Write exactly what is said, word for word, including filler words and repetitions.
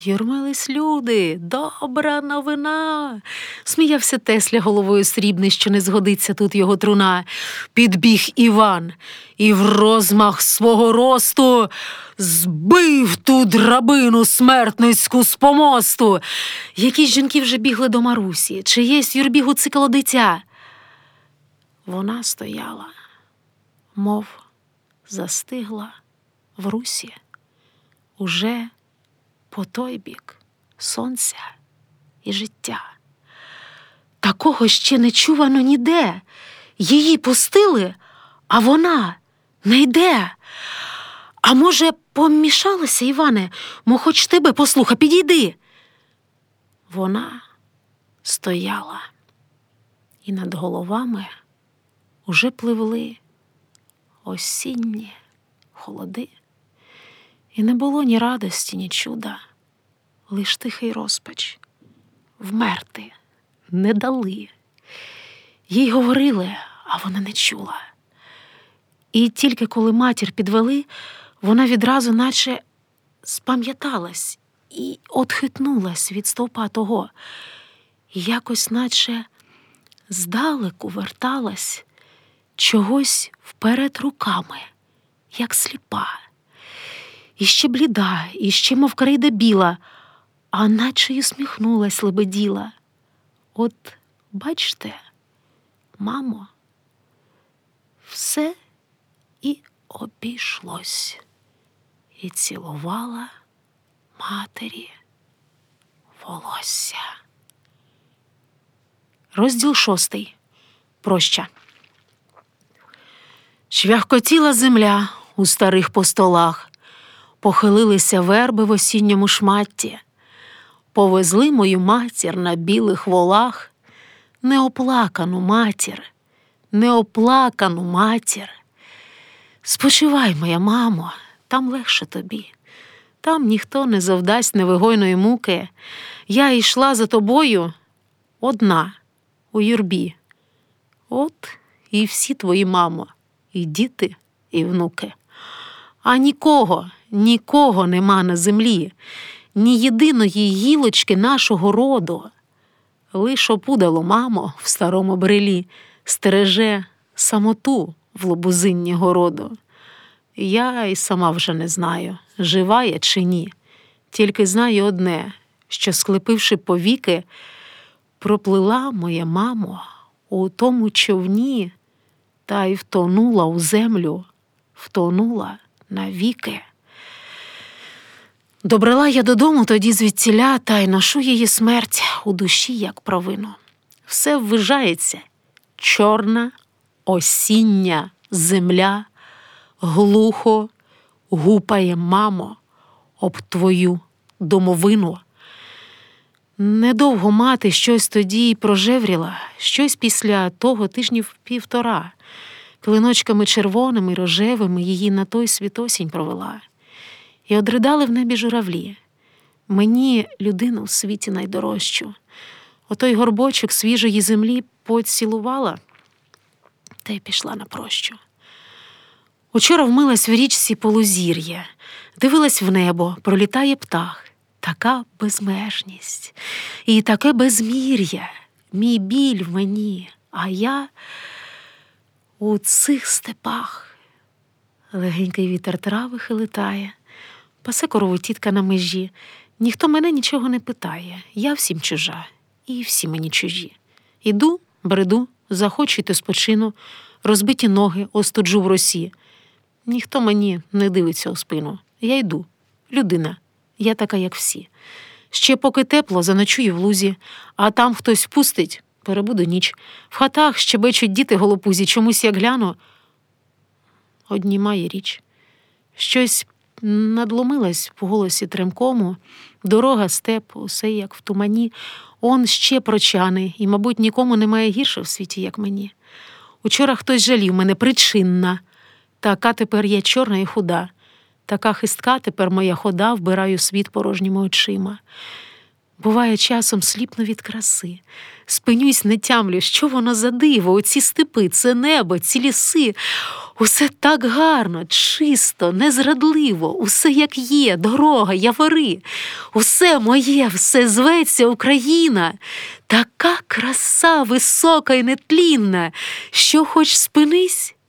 Юрмились люди, добра новина. Сміявся Тесля головою срібний, що не згодиться тут його труна. Підбіг Іван і в розмах свого росту збив ту драбину смертницьку з помосту. Якісь жінки вже бігли до Марусі, чиєсь в юрбі гуцикало дитя. Вона стояла, мов застигла в русі, уже по той бік сонця і життя. Такого ще не чувано ніде. Її пустили, а вона не йде. А може, помішалася, Іване? Мо хоч тебе послуха, підійди. Вона стояла, і над головами уже пливли осінні холоди. І не було ні радості, ні чуда, лиш тихий розпач. Вмерти не дали. Їй говорили, а вона не чула. І тільки коли матір підвели, вона відразу наче спам'яталась і отхитнулась від стовпа того. І якось наче здалеку верталась чогось вперед руками, як сліпа. І ще бліда, і ще мов крейда біла, а наче й усміхнулась лебеділа. От, бачте, мамо, все і обійшлось. І цілувала матері волосся. Розділ шостий. Проща. Чвяхкотіла земля у старих постолах, похилилися верби в осінньому шматті, повезли мою матір на білих волах, неоплакану матір, неоплакану матір. Спочивай, моя мамо, там легше тобі, там ніхто не завдасть невигойної муки. Я йшла за тобою одна у юрбі. От і всі твої, мамо, і діти, і внуки. А нікого, нікого нема на землі, ні єдиної гілочки нашого роду. Лиш опудало, мамо, в старому брелі стереже самоту в лобузинні городу. Я й сама вже не знаю, жива я чи ні. Тільки знаю одне, що, склепивши повіки, проплила моя мамо у тому човні та й втонула у землю, втонула навіки. Добрала я додому тоді звідтіля, та й ношу її смерть у душі, як провину. Все ввижається. Чорна, осіння земля глухо гупає, мамо, об твою домовину. Недовго мати щось тоді й прожевріла, щось після того тижнів півтора. Клиночками червоними, рожевими її на той світосінь провела. І одридали в небі журавлі. Мені людину в світі найдорожчу. Отой горбочок свіжої землі поцілувала, та й пішла на прощу. Учора вмилась в річці Полузір'я, дивилась в небо, пролітає птах. Така безмежність і таке безмір'я, мій біль в мені, а я у цих степах. Легенький вітер трави хилитає, пасе корову тітка на межі. Ніхто мене нічого не питає, я всім чужа, і всі мені чужі. Іду, бреду, захочу й то спочину, розбиті ноги остуджу в росі. Ніхто мені не дивиться у спину, я йду, людина. Я така, як всі. Ще поки тепло, заночую в лузі, а там хтось впустить, перебуду ніч. В хатах щебечуть діти голопузі, чомусь як гляну, однімає річ. Щось надломилось в голосі тремкому, дорога, степ, усе як в тумані. Он ще прочани, і, мабуть, нікому немає гірше в світі, як мені. Учора хтось жалів мене причинна, така тепер я чорна і худа. Така хистка тепер моя хода, вбираю світ порожніми очима. Буває, часом сліпну від краси. Спинюсь, не тямлю, що воно за диво, оці степи, це небо, ці ліси. Усе так гарно, чисто, незрадливо, усе як є, дорога, явори. Усе моє, все зветься Україна. Така краса висока й нетлінна, що хоч спинись,